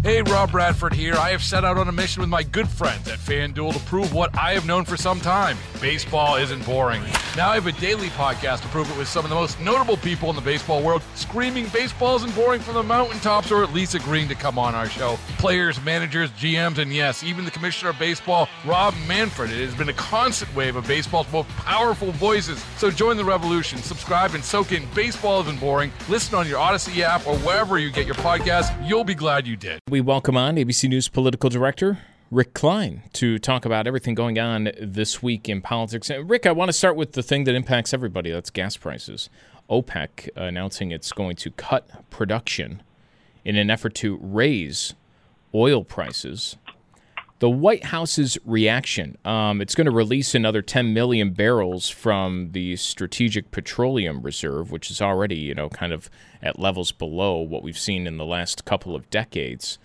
Hey, Rob Bradford here. I have set out on a mission with my good friends at FanDuel to prove what I have known for some time. Baseball isn't boring. Now I have a daily podcast to prove it with some of the most notable people in the baseball world, screaming baseball isn't boring from the mountaintops, or at least agreeing to come on our show. Players, managers, GMs, and yes, even the commissioner of baseball, Rob Manfred. It has been a constant wave of baseball's most powerful voices. So join the revolution. Subscribe and soak in Baseball Isn't Boring. Listen on your Odyssey app or wherever you get your podcasts. You'll be glad you did. We welcome on ABC News political director Rick Klein to talk about everything going on this week in politics. Rick, I want to start with the thing that impacts everybody. That's gas prices. OPEC announcing it's going to cut production in an effort to raise oil prices. The White House's reaction, it's going to release another 10 million barrels from the Strategic Petroleum Reserve, which is already, kind of at levels below what we've seen in the last couple of decades.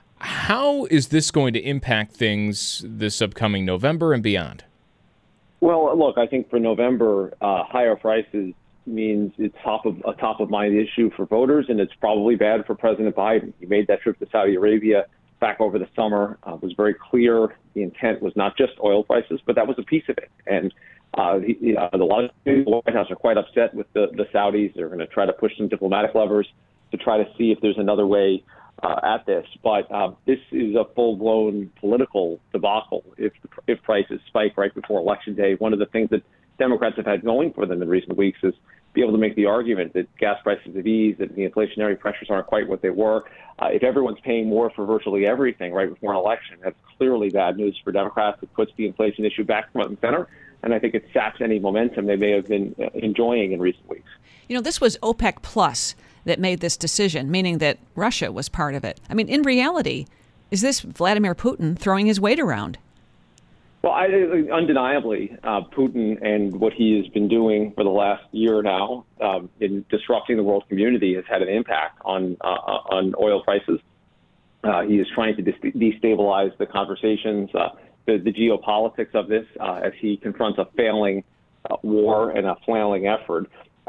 How is this going to impact things this upcoming November and beyond? Well, look, I think for November, higher prices means it's a top of mind issue for voters, and it's probably bad for President Biden. He made that trip to Saudi Arabia back over the summer. It was very clear the intent was not just oil prices, but that was a piece of it. And a lot of the White House are quite upset with the Saudis. They're going to try to push some diplomatic levers to try to see if there's another way at this. But this is a full-blown political debacle if prices spike right before Election Day. One of the things that Democrats have had going for them in recent weeks is be able to make the argument that gas prices have eased, that the inflationary pressures aren't quite what they were. If everyone's paying more for virtually everything right before an election, that's clearly bad news for Democrats. It puts the inflation issue back front and center, and I think it saps any momentum they may have been enjoying in recent weeks. This was OPEC Plus that made this decision, meaning that Russia was part of it. I mean, in reality, is this Vladimir Putin throwing his weight around? Well, undeniably, Putin and what he has been doing for the last year now in disrupting the world community has had an impact on oil prices. He is trying to destabilize the conversations, the geopolitics of this as he confronts a failing war and a flailing effort.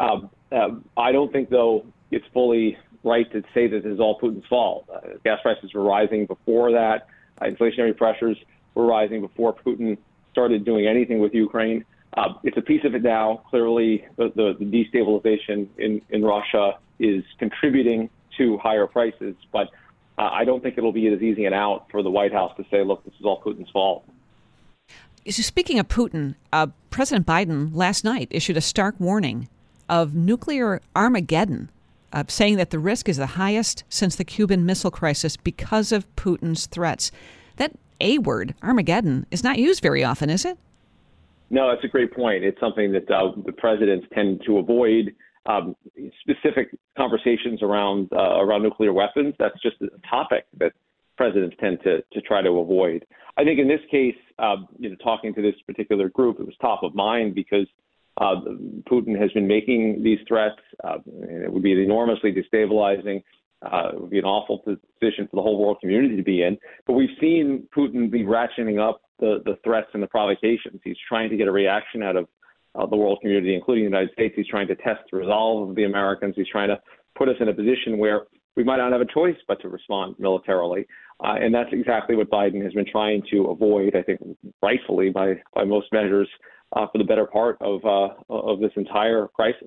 I don't think, though, it's fully right to say that this is all Putin's fault. Gas prices were rising before that. Inflationary pressures were rising before Putin started doing anything with Ukraine. It's a piece of it now. Clearly, the destabilization in Russia is contributing to higher prices, but I don't think it'll be as easy an out for the White House to say, look, this is all Putin's fault. So speaking of Putin, President Biden last night issued a stark warning of nuclear Armageddon, saying that the risk is the highest since the Cuban Missile Crisis because of Putin's threats. That A word, Armageddon, is not used very often, is it? No, that's a great point. It's something that the presidents tend to avoid. Specific conversations around nuclear weapons, that's just a topic that presidents tend to try to avoid. I think in this case, talking to this particular group, it was top of mind because Putin has been making these threats. It would be enormously destabilizing. It would be an awful position for the whole world community to be in. But we've seen Putin be ratcheting up the threats and the provocations. He's trying to get a reaction out of the world community, including the United States. He's trying to test the resolve of the Americans. He's trying to put us in a position where we might not have a choice but to respond militarily. And that's exactly what Biden has been trying to avoid, I think, rightfully by most measures, for the better part of this entire crisis.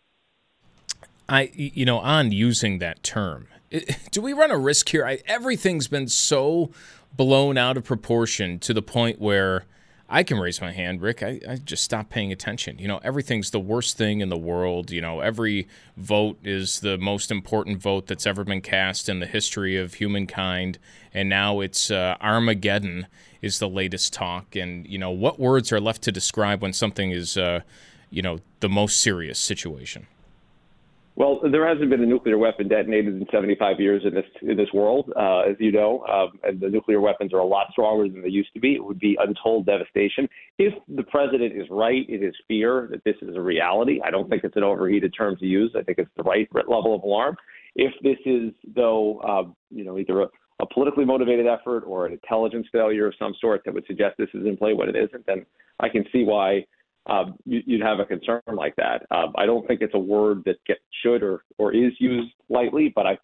On using that term, do we run a risk here? Everything's been so blown out of proportion to the point where I can raise my hand, Rick. I just stopped paying attention. Everything's the worst thing in the world. Every vote is the most important vote that's ever been cast in the history of humankind. And now it's Armageddon is the latest talk. And, what words are left to describe when something is, the most serious situation? Well, there hasn't been a nuclear weapon detonated in 75 years in this world, as you know, and the nuclear weapons are a lot stronger than they used to be. It would be untold devastation. If the president is right in his fear that this is a reality, I don't think it's an overheated term to use. I think it's the right level of alarm. If this is, though, either a politically motivated effort or an intelligence failure of some sort that would suggest this is in play when it isn't, then I can see why you'd have a concern like that. I don't think it's a word that should or is used lightly, but I think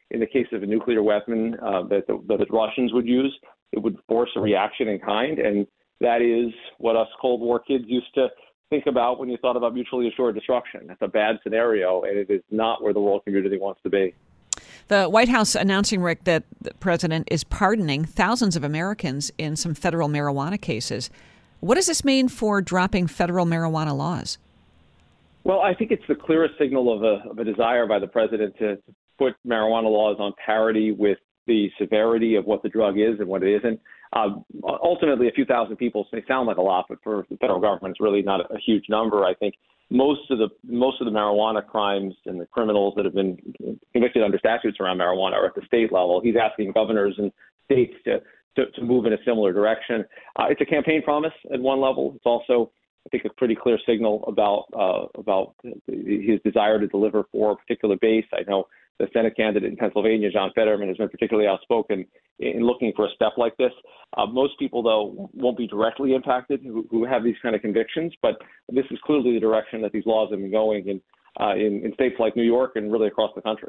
in the case of a nuclear weapon that the Russians would use, it would force a reaction in kind. And that is what us Cold War kids used to think about when you thought about mutually assured destruction. That's a bad scenario, and it is not where the world community wants to be. The White House announcing, Rick, that the president is pardoning thousands of Americans in some federal marijuana cases. What does this mean for dropping federal marijuana laws? Well, I think it's the clearest signal of a desire by the president to put marijuana laws on parity with the severity of what the drug is and what it isn't. Ultimately, a few thousand people may sound like a lot, but for the federal government, it's really not a huge number. I think most of the marijuana crimes and the criminals that have been convicted under statutes around marijuana are at the state level. He's asking governors and states to move in a similar direction. It's a campaign promise at one level. It's also, I think, a pretty clear signal about his desire to deliver for a particular base. I know the Senate candidate in Pennsylvania, John Fetterman, has been particularly outspoken in looking for a step like this. Most people, though, won't be directly impacted who have these kind of convictions, but this is clearly the direction that these laws have been going in states like New York and really across the country.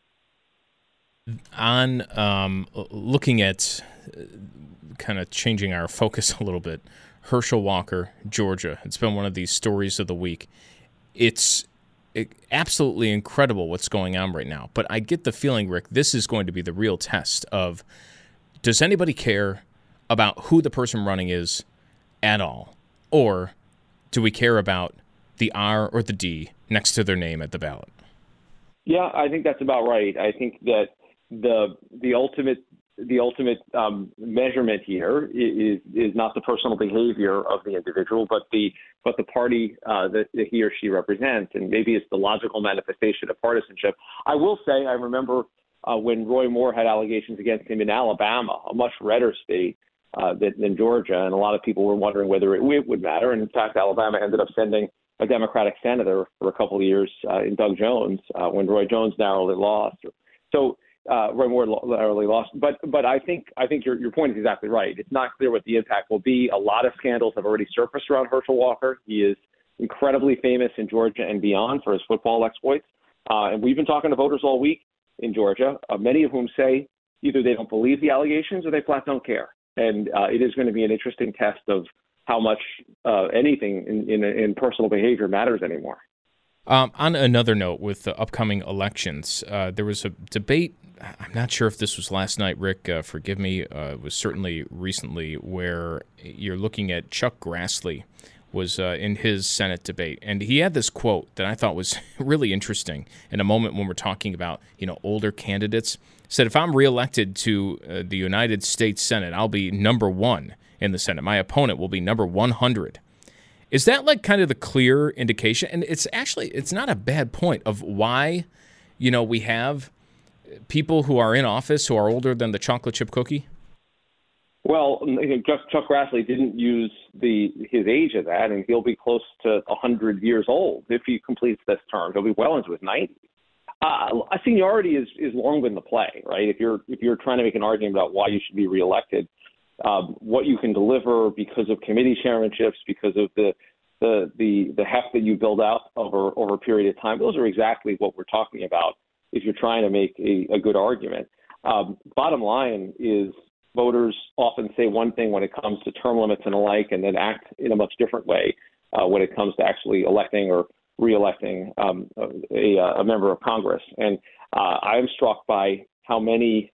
On looking at kind of changing our focus a little bit, Herschel Walker, Georgia. It's been one of these stories of the week. It's absolutely incredible what's going on right now. But I get the feeling, Rick, this is going to be the real test of, does anybody care about who the person running is at all? Or do we care about the R or the D next to their name at the ballot? Yeah, I think that's about right. I think that the ultimate measurement here is not the personal behavior of the individual, but the party that he or she represents, and maybe it's the logical manifestation of partisanship. I will say, I remember when Roy Moore had allegations against him in Alabama, a much redder state than Georgia, and a lot of people were wondering whether it would matter. And in fact, Alabama ended up sending a Democratic senator for a couple of years in Doug Jones when Roy Jones narrowly lost. So Roy Moore narrowly lost. But I think your point is exactly right. It's not clear what the impact will be. A lot of scandals have already surfaced around Herschel Walker. He is incredibly famous in Georgia and beyond for his football exploits. And we've been talking to voters all week in Georgia, many of whom say either they don't believe the allegations or they flat don't care. And it is going to be an interesting test of how much anything in personal behavior matters anymore. On another note, with the upcoming elections, there was a debate. I'm not sure if this was last night, Rick, forgive me. It was certainly recently, where you're looking at Chuck Grassley was in his Senate debate. And he had this quote that I thought was really interesting in a moment when we're talking about, older candidates. He said, if I'm reelected to the United States Senate, I'll be number 1 in the Senate. My opponent will be number 100. Is that like kind of the clear indication? And it's not a bad point of why, we have people who are in office who are older than the chocolate chip cookie? Well, Chuck Grassley didn't use his age of that, and he'll be close to 100 years old if he completes this term. He'll be well into his 90s. Seniority is long been the play, right? If you're trying to make an argument about why you should be reelected, what you can deliver because of committee chairmanships, because of the heft that you build out over a period of time, those are exactly what we're talking about if you're trying to make a good argument. Bottom line is voters often say one thing when it comes to term limits and the like, and then act in a much different way when it comes to actually electing or re-electing a member of Congress. And I am struck by how many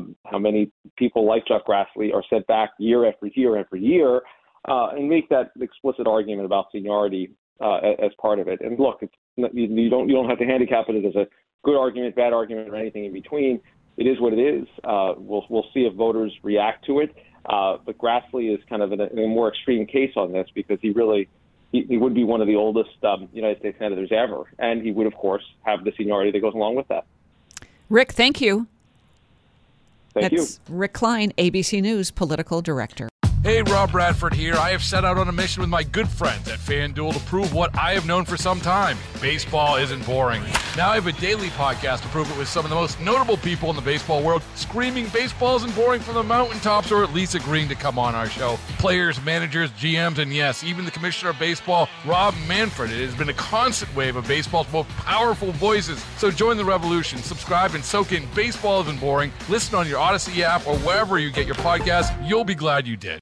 people like Chuck Grassley are sent back year after year after year and make that explicit argument about seniority as part of it. And look, you don't have to handicap it as a good argument, bad argument, or anything in between. It is what it is. We'll see if voters react to it. But Grassley is kind of in a more extreme case on this because he would be one of the oldest United States senators ever, and he would, of course, have the seniority that goes along with that. Rick, thank you. Thank you. Rick Klein, ABC News political director. Hey, Rob Bradford here. I have set out on a mission with my good friends at FanDuel to prove what I have known for some time. Baseball isn't boring. Now I have a daily podcast to prove it with some of the most notable people in the baseball world, screaming baseball isn't boring from the mountaintops, or at least agreeing to come on our show. Players, managers, GMs, and yes, even the commissioner of baseball, Rob Manfred. It has been a constant wave of baseball's most powerful voices. So join the revolution. Subscribe and soak in Baseball Isn't Boring. Listen on your Odyssey app or wherever you get your podcasts. You'll be glad you did.